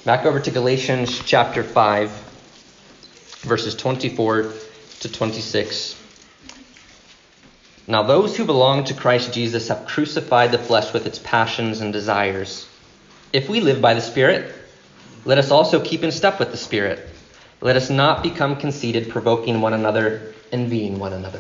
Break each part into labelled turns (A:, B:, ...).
A: Back over to Galatians chapter 5, verses 24 to 26. Now those who belong to Christ Jesus have crucified the flesh with its passions and desires. If we live by the Spirit, let us also keep in step with the Spirit. Let us not become conceited, provoking one another, envying one another.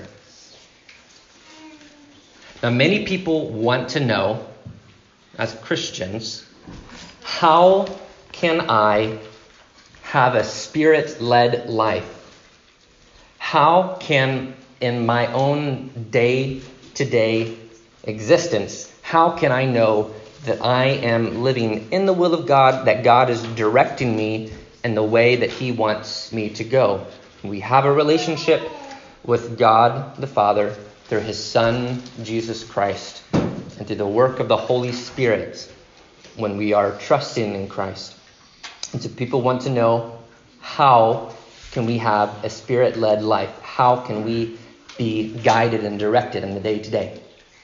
A: Now many people want to know, as Christians, how can I have a Spirit-led life? How can, in my own day-to-day existence, how can I know that I am living in the will of God, that God is directing me in the way that He wants me to go? We have a relationship with God the Father through His Son, Jesus Christ, and through the work of the Holy Spirit when we are trusting in Christ. And so people want to know, how can we have a Spirit-led life? How can we be guided and directed in the day-to-day?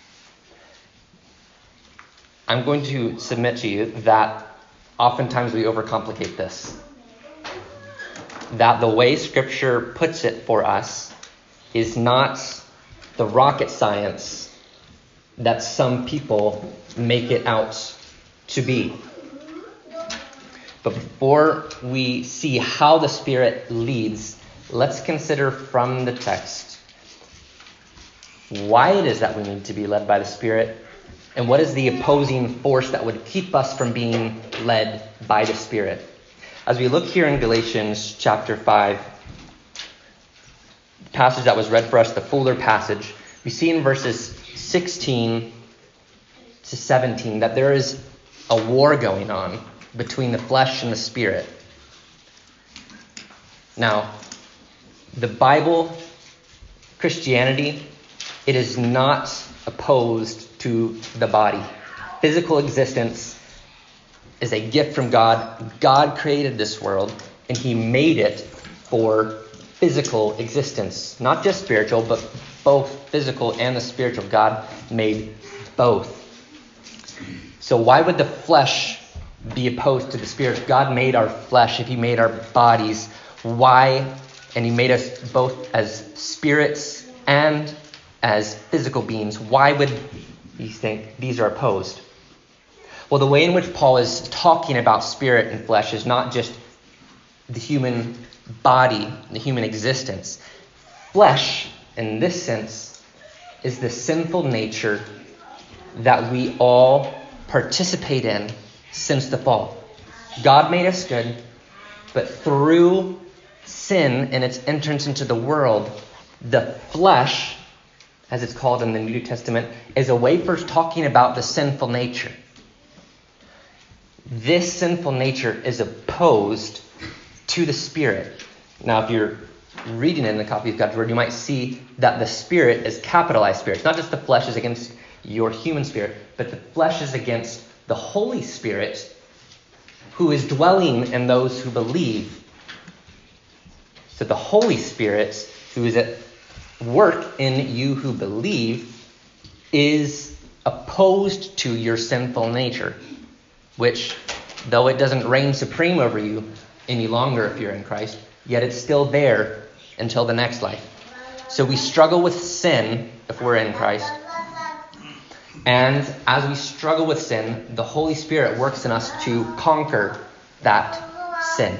A: I'm going to submit to you that oftentimes we overcomplicate this. That the way Scripture puts it for us is not the rocket science that some people make it out to be. But before we see how the Spirit leads, let's consider from the text why it is that we need to be led by the Spirit, and what is the opposing force that would keep us from being led by the Spirit. As we look here in Galatians chapter 5, the passage that was read for us, the fuller passage, we see in verses 16 to 17 that there is a war going on between the flesh and the Spirit. Now, the Bible, Christianity, it is not opposed to the body. Physical existence is a gift from God. God created this world, and He made it for physical existence. Not just spiritual, but both physical and the spiritual. God made both. So why would the flesh be opposed to the Spirit? If God made our flesh, if He made our bodies, why? And He made us both as spirits and as physical beings. Why would you think these are opposed? Well, the way in which Paul is talking about spirit and flesh is not just the human body, the human existence. Flesh, in this sense, is the sinful nature that we all participate in since the fall. God made us good, but through sin and its entrance into the world, the flesh, as it's called in the New Testament, is a way for talking about the sinful nature. This sinful nature is opposed to the Spirit. Now, if you're reading it in a copy of God's Word, you might see that the Spirit is capitalized Spirit. It's not just the flesh is against your human spirit, but the flesh is against the Holy Spirit who is dwelling in those who believe. So the Holy Spirit, who is at work in you who believe, is opposed to your sinful nature, which, though it doesn't reign supreme over you any longer if you're in Christ, yet it's still there until the next life. So we struggle with sin if we're in Christ. And as we struggle with sin, the Holy Spirit works in us to conquer that sin.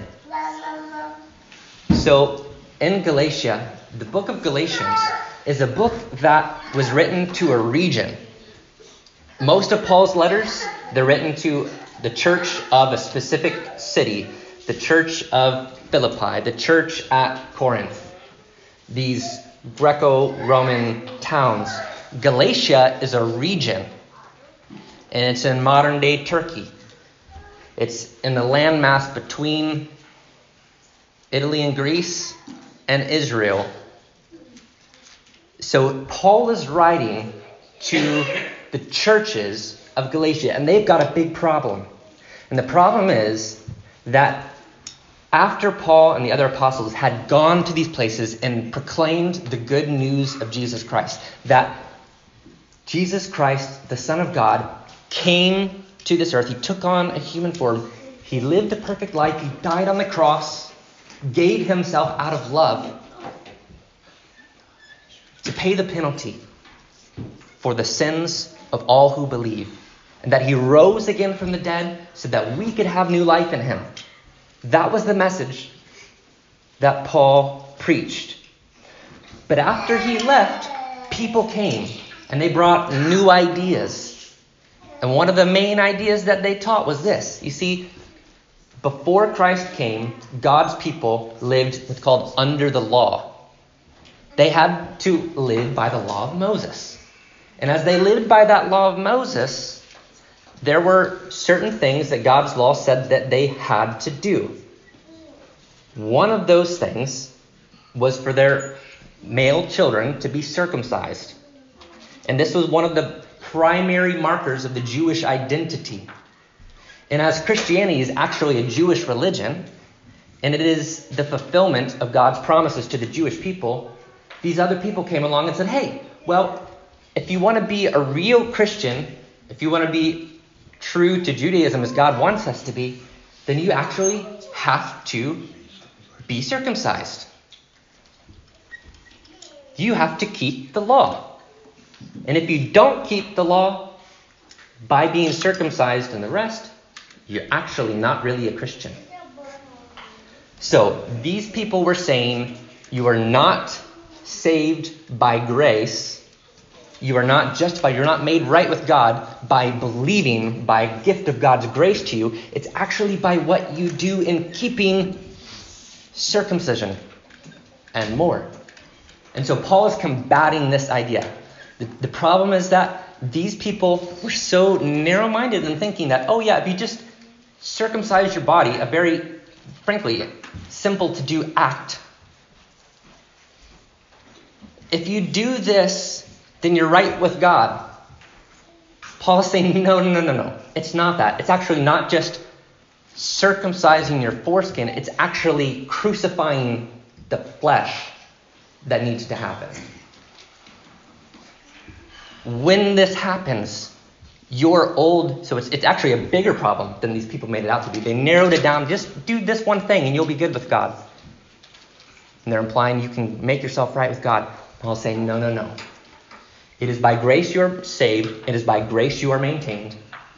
A: So in Galatia, the book of Galatians is a book that was written to a region. Most of Paul's letters, they're written to the church of a specific city, the church of Philippi, the church at Corinth, these Greco-Roman towns. Galatia is a region, and it's in modern-day Turkey. It's in the landmass between Italy and Greece and Israel. So Paul is writing to the churches of Galatia, and they've got a big problem. And the problem is that after Paul and the other apostles had gone to these places and proclaimed the good news of Jesus Christ, that Jesus Christ, the Son of God, came to this earth. He took on a human form. He lived a perfect life. He died on the cross, gave himself out of love to pay the penalty for the sins of all who believe. And that he rose again from the dead so that we could have new life in him. That was the message that Paul preached. But after he left, people came and they brought new ideas. And one of the main ideas that they taught was this. You see, before Christ came, God's people lived what's called under the law. They had to live by the law of Moses. And as they lived by that law of Moses, there were certain things that God's law said that they had to do. One of those things was for their male children to be circumcised. And this was one of the primary markers of the Jewish identity. And as Christianity is actually a Jewish religion, and it is the fulfillment of God's promises to the Jewish people, these other people came along and said, hey, well, if you want to be a real Christian, if you want to be true to Judaism as God wants us to be, then you actually have to be circumcised. You have to keep the law. And if you don't keep the law by being circumcised and the rest, you're actually not really a Christian. So these people were saying you are not saved by grace. You are not justified. You're not made right with God by believing, by a gift of God's grace to you. It's actually by what you do in keeping circumcision and more. And so Paul is combating this idea. The problem is that these people were so narrow-minded in thinking that, oh yeah, if you just circumcise your body, a very, frankly, simple-to-do act. If you do this, then you're right with God. Paul is saying, no. It's not that. It's actually not just circumcising your foreskin. It's actually crucifying the flesh that needs to happen. When this happens, your old... So it's actually a bigger problem than these people made it out to be. They narrowed it down. Just do this one thing and you'll be good with God. And they're implying you can make yourself right with God. Paul's saying, no. It is by grace you are saved. It is by grace you are maintained.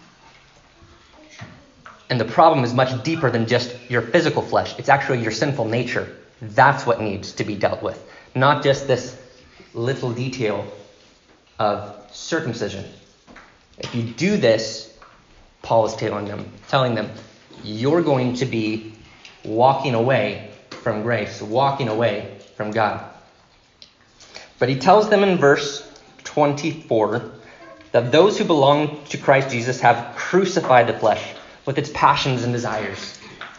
A: And the problem is much deeper than just your physical flesh. It's actually your sinful nature. That's what needs to be dealt with. Not just this little detail of circumcision. If you do this, Paul is telling them, you're going to be walking away from grace, walking away from God. But he tells them in verse 24 that those who belong to Christ Jesus have crucified the flesh with its passions and desires.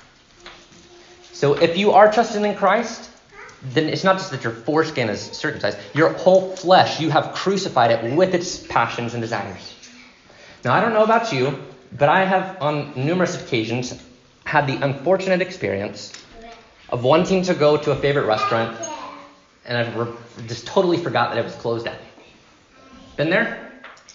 A: So if you are trusting in Christ, then it's not just that your foreskin is circumcised. Your whole flesh, you have crucified it with its passions and desires. Now, I don't know about you, but I have on numerous occasions had the unfortunate experience of wanting to go to a favorite restaurant, and I've just totally forgot that it was closed down. Been there?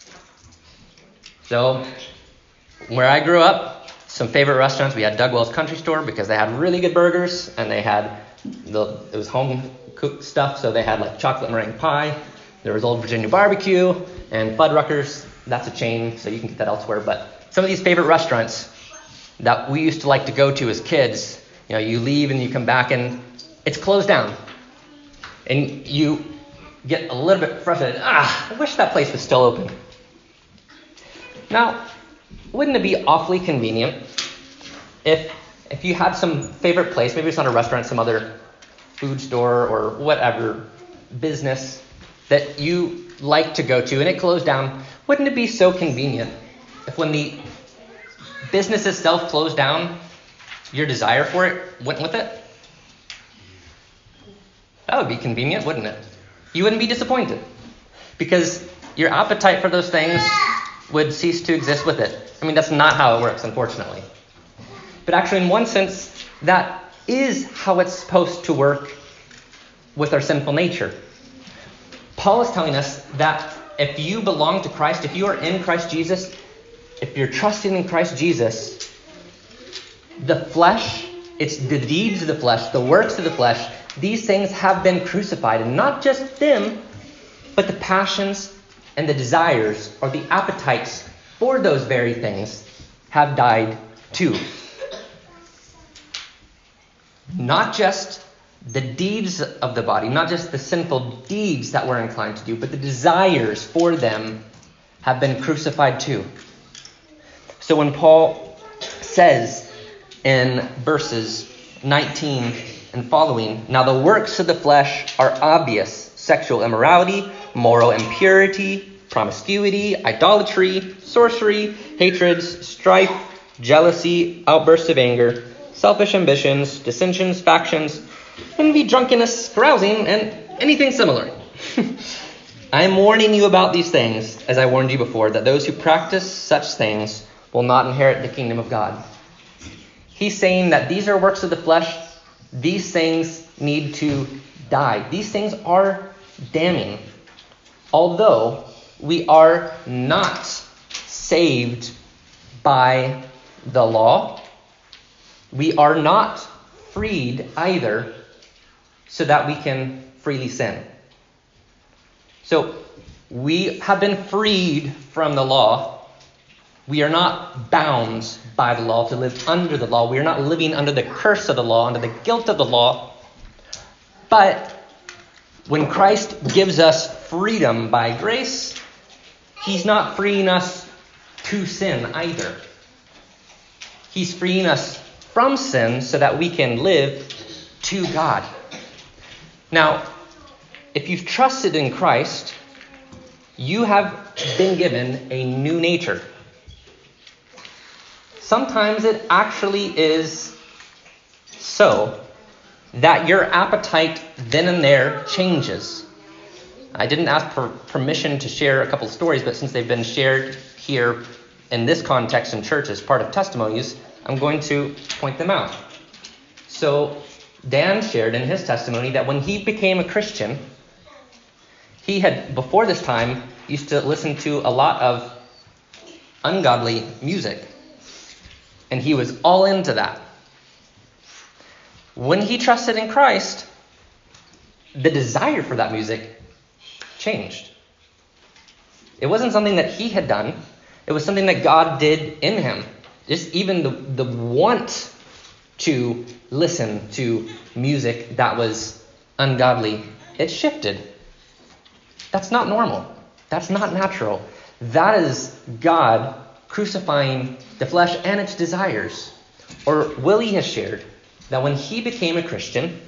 A: So, where I grew up, some favorite restaurants, we had Doug Wells Country Store because they had really good burgers, and they had, it was home cooked stuff, so they had like chocolate meringue pie. There was Old Virginia Barbecue and Fuddruckers. That's a chain, so you can get that elsewhere. But some of these favorite restaurants that we used to like to go to as kids, you leave and you come back and it's closed down. And you get a little bit frustrated. I wish that place was still open. Now, wouldn't it be awfully convenient if you had some favorite place, maybe it's not a restaurant, some other food store or whatever business that you like to go to and it closed down? Wouldn't it be so convenient if when the business itself closed down, your desire for it went with it? That would be convenient, wouldn't it? You wouldn't be disappointed because your appetite for those things would cease to exist with it. I mean, that's not how it works, unfortunately. But actually, in one sense, that is how it's supposed to work with our sinful nature. Paul is telling us that if you belong to Christ, if you are in Christ Jesus, if you're trusting in Christ Jesus, The flesh, it's the deeds of the flesh, the works of the flesh, these things have been crucified. And not just them, but the passions and the desires or the appetites for those very things have died too. Not just the deeds of the body, not just the sinful deeds that we're inclined to do, but the desires for them have been crucified too. So when Paul says in verses 19 and following, now the works of the flesh are obvious: sexual immorality, moral impurity, promiscuity, idolatry, sorcery, hatreds, strife, jealousy, outbursts of anger, selfish ambitions, dissensions, factions, envy, drunkenness, carousing, and anything similar. I am warning you about these things, as I warned you before, that those who practice such things will not inherit the kingdom of God. He's saying that these are works of the flesh. These things need to die. These things are damning. Although we are not saved by the law, we are not freed either so that we can freely sin. So we have been freed from the law. We are not bound by the law to live under the law. We are not living under the curse of the law, under the guilt of the law. But when Christ gives us freedom by grace, he's not freeing us to sin either. He's freeing us from sin so that we can live to God. Now, if you've trusted in Christ, you have been given a new nature. Sometimes it actually is so that your appetite then and there changes. I didn't ask for permission to share a couple of stories, but since they've been shared here in this context in church as part of testimonies, I'm going to point them out. So Dan shared in his testimony that when he became a Christian, he had, before this time, used to listen to a lot of ungodly music. And he was all into that. When he trusted in Christ, the desire for that music changed. It wasn't something that he had done. It was something that God did in him. Just even the want to listen to music that was ungodly, it shifted. That's not normal. That's not natural. That is God crucifying the flesh and its desires. Or Willie has shared that when he became a Christian,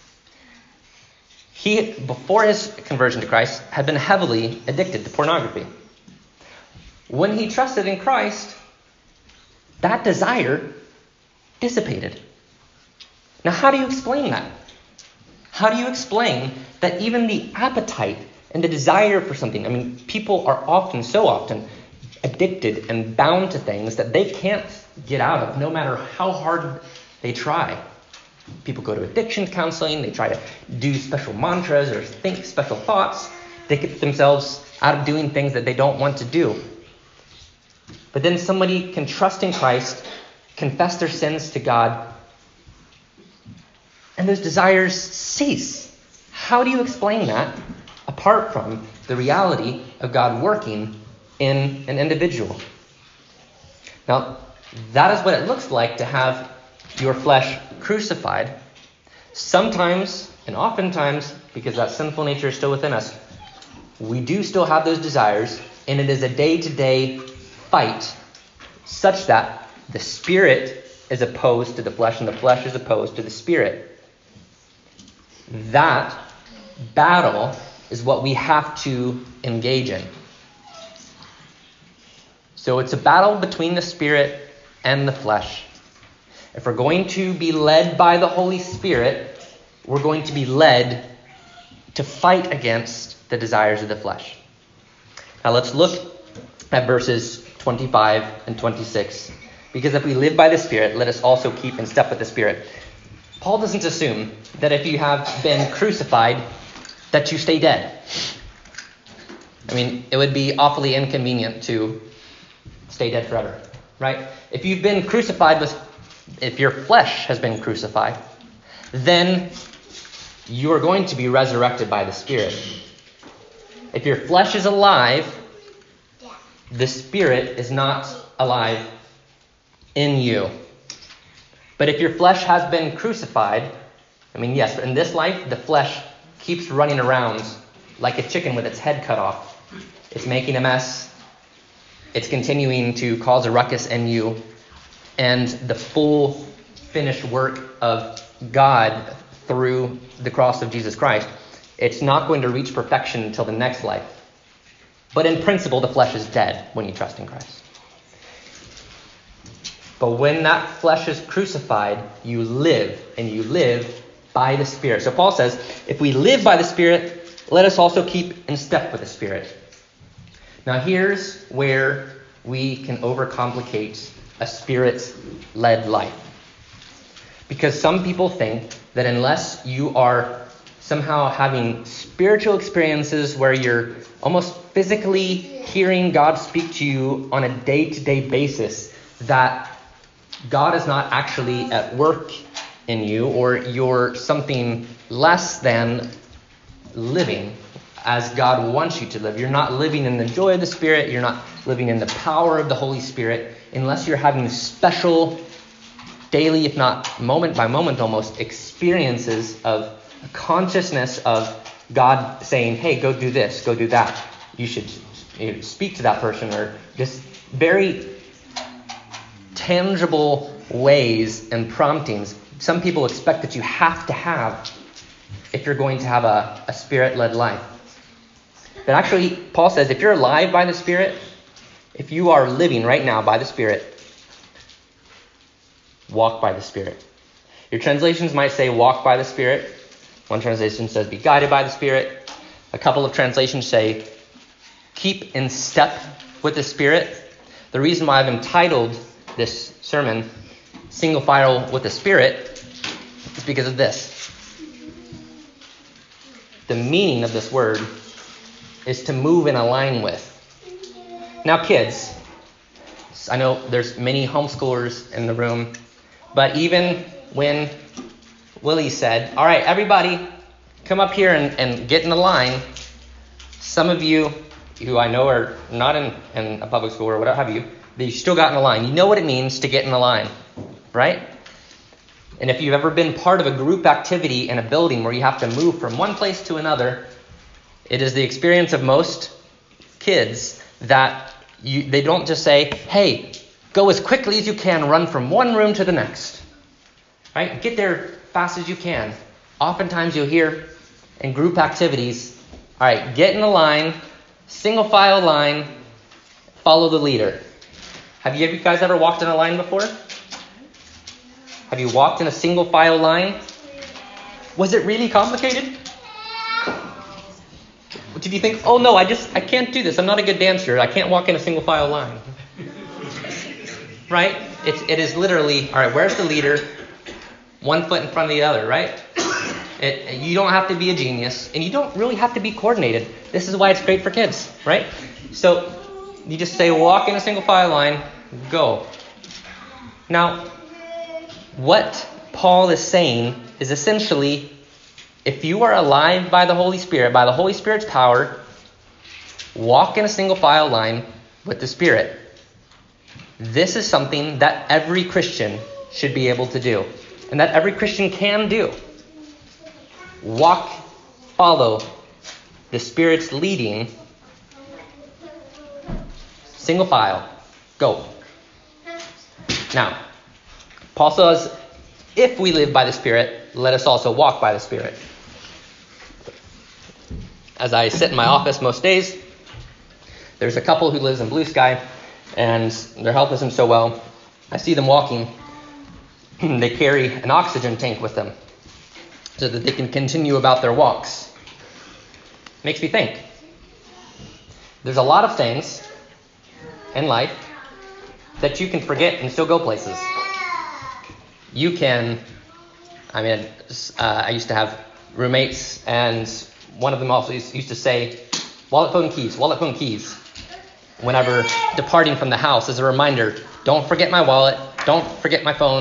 A: he, before his conversion to Christ, had been heavily addicted to pornography. When he trusted in Christ, that desire dissipated. Now, how do you explain that? How do you explain that even the appetite and the desire for something, I mean, people are so often addicted and bound to things that they can't get out of, no matter how hard they try. People go to addiction counseling, they try to do special mantras or think special thoughts. They get themselves out of doing things that they don't want to do. But then somebody can trust in Christ, confess their sins to God, and those desires cease. How do you explain that apart from the reality of God working in an individual? Now, that is what it looks like to have your flesh crucified. Sometimes, and oftentimes, because that sinful nature is still within us, we do still have those desires, and it is a day-to-day fight such that the spirit is opposed to the flesh and the flesh is opposed to the spirit. That battle is what we have to engage in. So it's a battle between the spirit and the flesh. If we're going to be led by the Holy Spirit, we're going to be led to fight against the desires of the flesh. Now let's look at verses 25 and 26. Because if we live by the Spirit, let us also keep in step with the Spirit. Paul doesn't assume that if you have been crucified, that you stay dead. I mean, it would be awfully inconvenient to stay dead forever, right? If you've been crucified with if your flesh has been crucified, then you are going to be resurrected by the Spirit. If your flesh is alive, the Spirit is not alive in you. But if your flesh has been crucified, yes, in this life, the flesh keeps running around like a chicken with its head cut off. It's making a mess. It's continuing to cause a ruckus in you. And the full finished work of God through the cross of Jesus Christ, it's not going to reach perfection until the next life. But in principle, the flesh is dead when you trust in Christ. But when that flesh is crucified, you live, and you live by the Spirit. So Paul says, if we live by the Spirit, let us also keep in step with the Spirit. Now here's where we can overcomplicate a Spirit-led life. Because some people think that unless you are somehow having spiritual experiences where you're almost physically hearing God speak to you on a day-to-day basis, that God is not actually at work in you, or you're something less than living as God wants you to live. You're not living in the joy of the Spirit. You're not living in the power of the Holy Spirit unless you're having special daily, if not moment by moment almost, experiences of consciousness of God saying, hey, go do this, go do that. You should speak to that person, or just very tangible ways and promptings. Some people expect that you have to have if you're going to have a Spirit-led life. But actually, Paul says, if you're alive by the Spirit, if you are living right now by the Spirit, walk by the Spirit. Your translations might say walk by the Spirit. One translation says be guided by the Spirit. A couple of translations say keep in step with the Spirit. The reason why I've entitled this sermon Single File with the Spirit is because of this. The meaning of this word is to move in a line with. Now, kids, I know there's many homeschoolers in the room, but even when Willie said, all right, everybody, come up here and get in the line, some of you who I know are not in a public school or whatever have you, you still got in the line. You know what it means to get in the line, right? And if you've ever been part of a group activity in a building where you have to move from one place to another, it is the experience of most kids that they don't just say, hey, go as quickly as you can, run from one room to the next. Right? Get there fast as you can. Oftentimes you'll hear in group activities, all right, get in the line, single file line, follow the leader. Have you guys ever walked in a line before? Have you walked in a single file line? Was it really complicated? Did you think, oh no, I can't do this. I'm not a good dancer. I can't walk in a single file line. Right? It is literally, all right, where's the leader? One foot in front of the other, right? You don't have to be a genius, and you don't really have to be coordinated. This is why it's great for kids, right? So you just say, walk in a single file line, go. Now, what Paul is saying is essentially, if you are alive by the Holy Spirit, by the Holy Spirit's power, walk in a single file line with the Spirit. This is something that every Christian should be able to do, and that every Christian can do. Walk, follow the Spirit's leading, single file, go. Now, Paul says, if we live by the Spirit, let us also walk by the Spirit. As I sit in my office most days, there's a couple who lives in Blue Sky, and their health isn't so well. I see them walking. They carry an oxygen tank with them so that they can continue about their walks. Makes me think. There's a lot of things in life that you can forget and still go places. You can, I used to have roommates, and one of them also used to say, wallet, phone, keys, whenever departing from the house as a reminder, don't forget my wallet, don't forget my phone,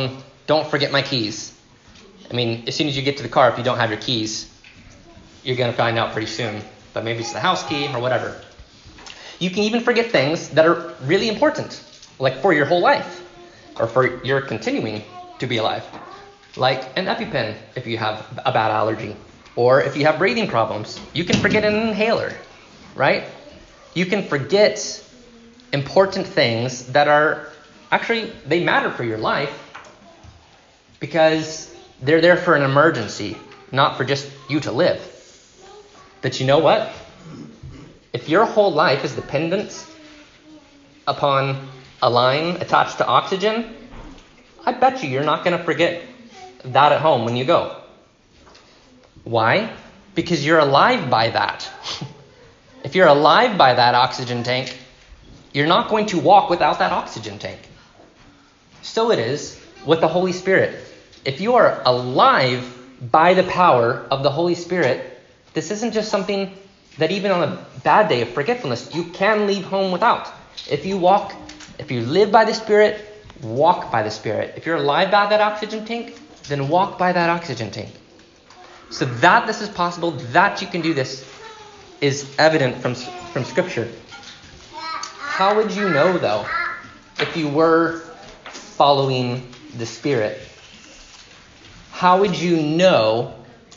A: don't forget my keys. I mean, as soon as you get to the car, if you don't have your keys, you're going to find out pretty soon. But maybe it's the house key or whatever. You can even forget things that are really important, like for your whole life, or for your continuing to be alive. Like an EpiPen if you have a bad allergy, or if you have breathing problems. You can forget an inhaler, right? You can forget important things that are actually, they matter for your life because they're there for an emergency, not for just you to live. But you know what? If your whole life is dependent upon a line attached to oxygen, I bet you're not going to forget that at home when you go. Why? Because you're alive by that. If you're alive by that oxygen tank, you're not going to walk without that oxygen tank. So it is with the Holy Spirit. If you are alive by the power of the Holy Spirit, this isn't just something that even on a bad day of forgetfulness, you can leave home without. If you live by the Spirit, walk by the Spirit. If you're alive by that oxygen tank, then walk by that oxygen tank. So that this is possible, that you can do this, is evident from Scripture. How would you know, though, if you were following the Spirit? How would you know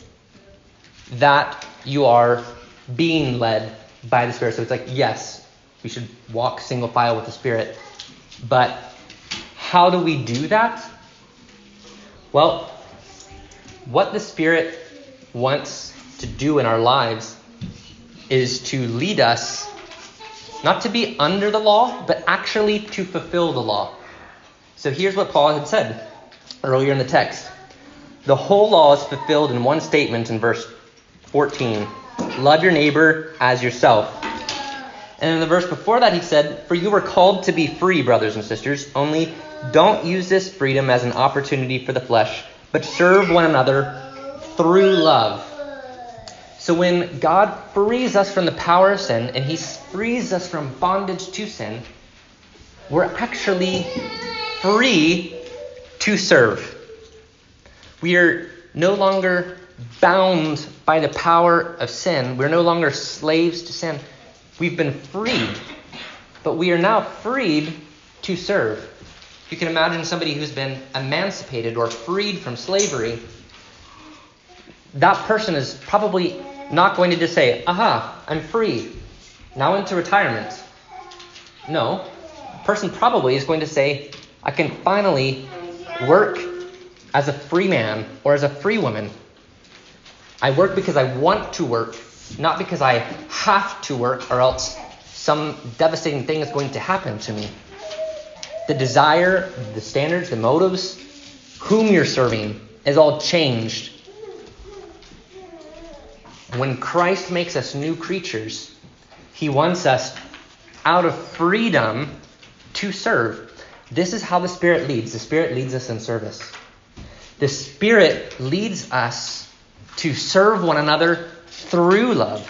A: that you are being led by the Spirit? So it's like, yes, we should walk single file with the Spirit. But how do we do that? Well, what the Spirit wants to do in our lives is to lead us not to be under the law, but actually to fulfill the law. So here's what Paul had said earlier in the text. The whole law is fulfilled in one statement in verse 14. Love your neighbor as yourself. And in the verse before that he said, for you were called to be free, brothers and sisters, only don't use this freedom as an opportunity for the flesh, but serve one another through love. So when God frees us from the power of sin and he frees us from bondage to sin, we're actually free to serve. We are no longer bound by the power of sin. We're no longer slaves to sin. We've been freed, but we are now freed to serve. You can imagine somebody who's been emancipated or freed from slavery. That person is probably not going to just say, aha, I'm free, now into retirement. No, the person probably is going to say, I can finally work as a free man or as a free woman. I work because I want to work, not because I have to work or else some devastating thing is going to happen to me. The desire, the standards, the motives, whom you're serving is all changed. When Christ makes us new creatures, he wants us out of freedom to serve. This is how the Spirit leads. The Spirit leads us in service. The Spirit leads us to serve one another through love.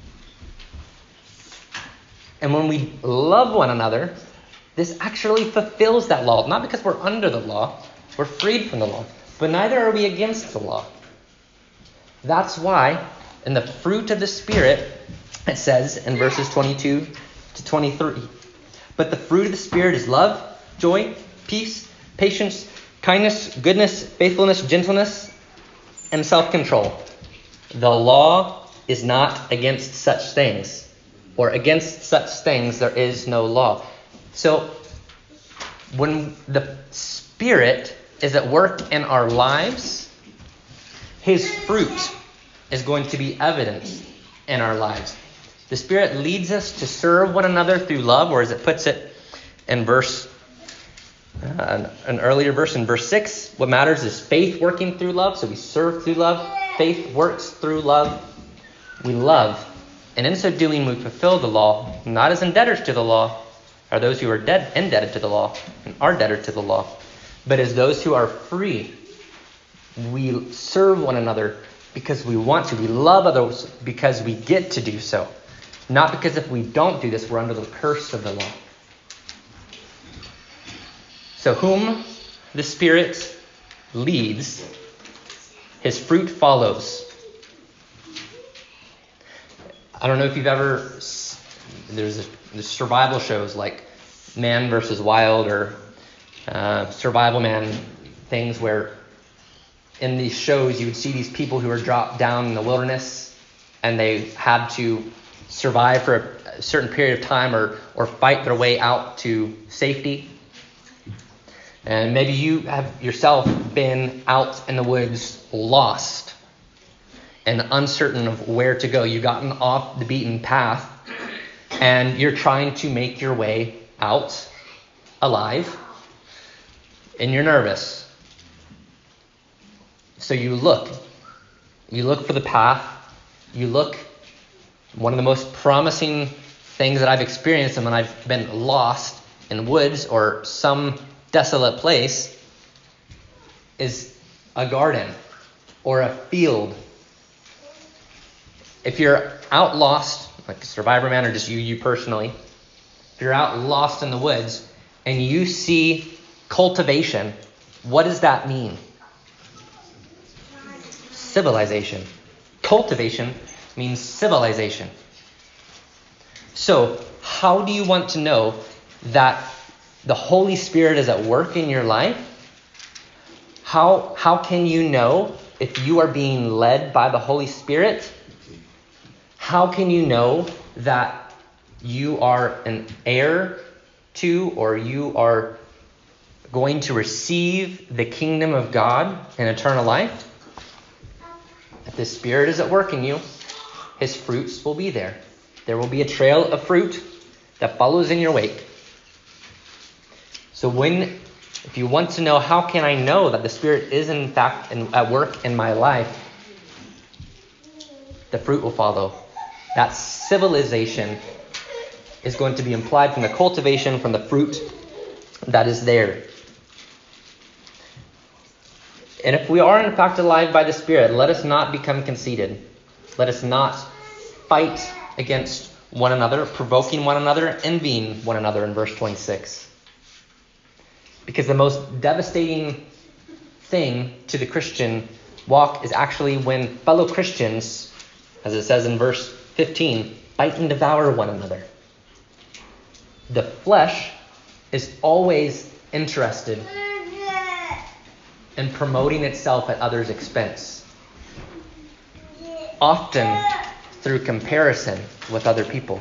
A: And when we love one another, this actually fulfills that law. Not because we're under the law, we're freed from the law, but neither are we against the law. That's why in the fruit of the Spirit, it says in verses 22 to 23, but the fruit of the Spirit is love, joy, peace, patience, kindness, goodness, faithfulness, gentleness, and self-control. The law is not against such things, or against such things there is no law. So when the Spirit is at work in our lives, his fruit is going to be evident in our lives. The Spirit leads us to serve one another through love, or as it puts it in an earlier verse in verse 6, what matters is faith working through love. So we serve through love. Faith works through love. We love. And in so doing, we fulfill the law, not as indebtors to the law, or those who are indebted to the law and are debtor to the law, but as those who are free. We serve one another because we want to. We love others because we get to do so. Not because if we don't do this, we're under the curse of the law. So whom the Spirit leads, his fruit follows. I don't know if you've ever, there's survival shows like Man vs. Wild or Survival Man, things where in these shows you would see these people who are dropped down in the wilderness and they had to survive for a certain period of time or fight their way out to safety. And maybe you have yourself been out in the woods, lost and uncertain of where to go. You've gotten off the beaten path and you're trying to make your way out alive and you're nervous. So you look for the path. One of the most promising things that I've experienced when I've been lost in woods or some desolate place is a garden or a field. If you're out lost, like Survivor Man or just you personally, if you're out lost in the woods and you see cultivation, what does that mean? Civilization. Cultivation means civilization. So, how do you want to know that the Holy Spirit is at work in your life? How can you know if you are being led by the Holy Spirit? How can you know that you are an heir to or you are going to receive the kingdom of God and eternal life? If the Spirit is at work in you, his fruits will be there. There will be a trail of fruit that follows in your wake. So if you want to know how can I know that the Spirit is in fact at work in my life, the fruit will follow. That civilization is going to be implied from the cultivation, from the fruit that is there. And if we are in fact alive by the Spirit, let us not become conceited. Let us not fight against one another, provoking one another, envying one another in verse 26. Because the most devastating thing to the Christian walk is actually when fellow Christians, as it says in verse 15, fight and devour one another. The flesh is always interested in promoting itself at others' expense, often through comparison with other people.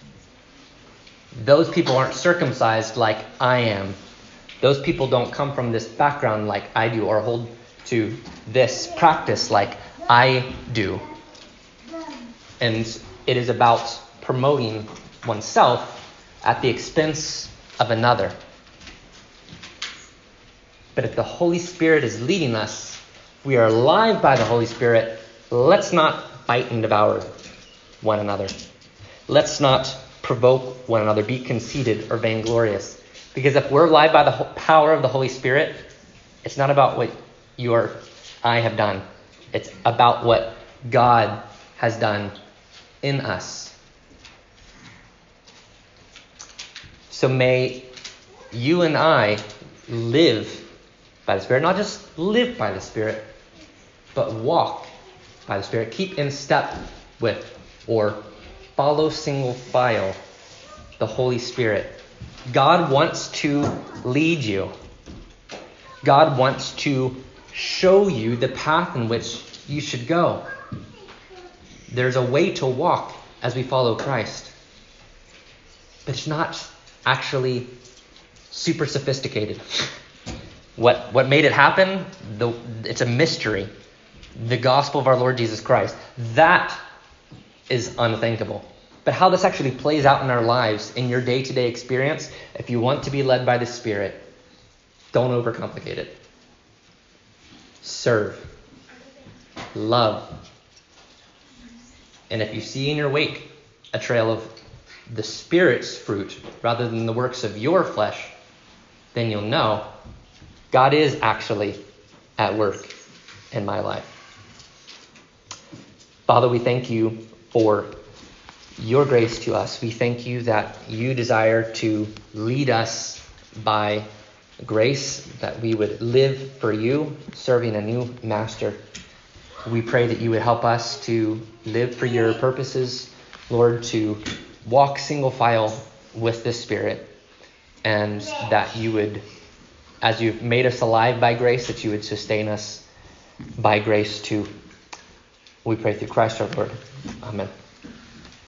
A: Those people aren't circumcised like I am. Those people don't come from this background like I do or hold to this practice like I do. And it is about promoting oneself at the expense of another. But if the Holy Spirit is leading us, we are alive by the Holy Spirit, let's not fight and devour one another. Let's not provoke one another, be conceited or vainglorious. Because if we're alive by the power of the Holy Spirit, it's not about what you or I have done. It's about what God has done in us. So may you and I live by the Spirit, not just live by the Spirit, but walk by the Spirit. Keep in step with or follow single file the Holy Spirit. God wants to lead you. God wants to show you the path in which you should go. There's a way to walk as we follow Christ. But it's not actually super sophisticated. What made it happen? It's a mystery. The gospel of our Lord Jesus Christ. That is unthinkable. But how this actually plays out in our lives, in your day-to-day experience, if you want to be led by the Spirit, don't overcomplicate it. Serve. Love. And if you see in your wake a trail of the Spirit's fruit rather than the works of your flesh, then you'll know God is actually at work in my life. Father, we thank you for your grace to us. We thank you that you desire to lead us by grace, that we would live for you, serving a new master. We pray that you would help us to live for your purposes, Lord, to walk single file with the Spirit, and that you would, as you've made us alive by grace, that you would sustain us by grace too. We pray through Christ our Lord. Amen.